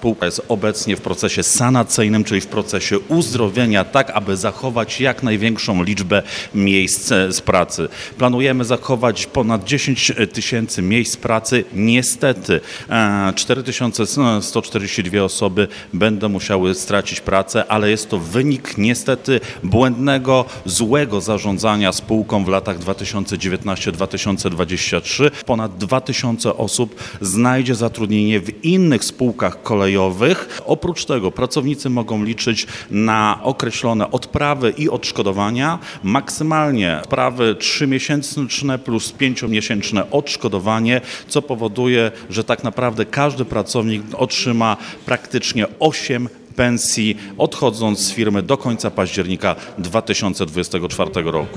spółka jest obecnie w procesie sanacyjnym, czyli w procesie uzdrowienia, tak aby zachować jak największą liczbę miejsc z pracy. Planujemy zachować ponad 10 tysięcy miejsc pracy. Niestety 4142 osoby będą musiały stracić pracę, ale jest to wynik niestety błędnego, złego zarządzania spółką w latach 2019-2023. Ponad 2000 osób znajdzie zatrudnienie w innych spółkach kolejowych. Oprócz tego pracownicy mogą liczyć na określone odprawy i odszkodowania. Maksymalnie odprawy 3-miesięczne plus 5-miesięczne odszkodowanie, co powoduje, że tak naprawdę każdy pracownik otrzyma praktycznie 8 pensji, odchodząc z firmy do końca października 2024 roku.